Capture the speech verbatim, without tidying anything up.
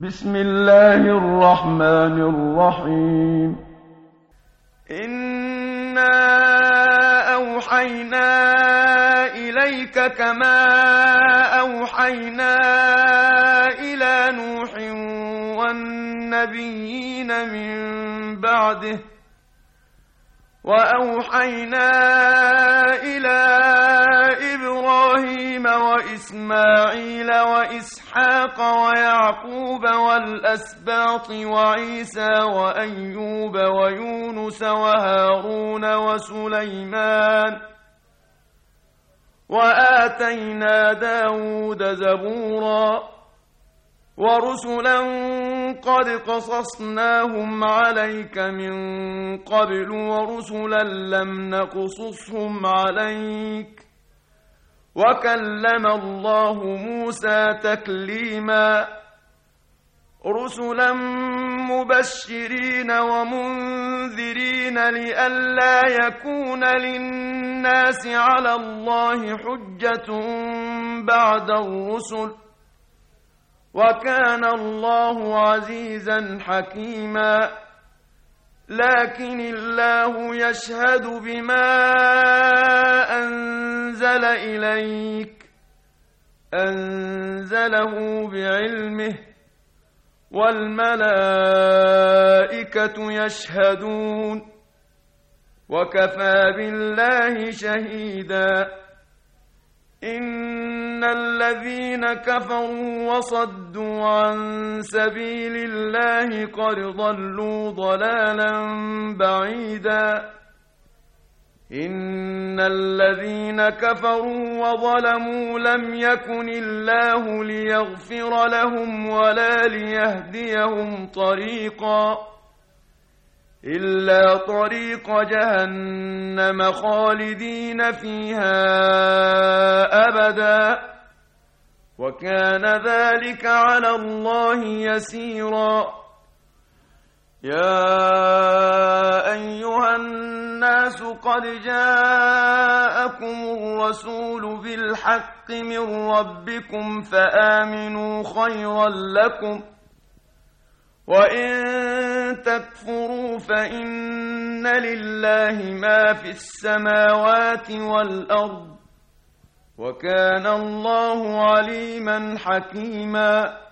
بسم الله الرحمن الرحيم. إنا أوحينا إليك كما أوحينا إلى نوح والنبيين من بعده وأوحينا إلى إبراهيم وإسماعيل وإسحاق ويعقوب والأسباط وعيسى وأيوب ويونس وهارون وسليمان وآتينا داود زبورا ورسلا قد قصصناهم عليك من قبل ورسلا لم نقصصهم عليك وكلم الله موسى تكليما رسلا مبشرين ومنذرين لئلا يكون للناس على الله حجة بعد الرسل وكان الله عزيزا حكيما لكن الله يشهد بما أنزل إليك أنزله بعلمه والملائكة يشهدون وكفى بالله شهيدا إن الذين كفروا وصدوا عن سبيل الله قد ضلوا ضلالا بعيدا إن الذين كفروا وظلموا لم يكن الله ليغفر لهم ولا ليهديهم طريقا إلا طريق جهنم خالدين فيها أبدا وكان ذلك على الله يسيرا يا أيها الناس قد جاءكم الرسول بالحق من ربكم فآمنوا خيرا لكم وإن تكفروا فإن لله ما في السماوات والأرض وكان الله عليما حكيما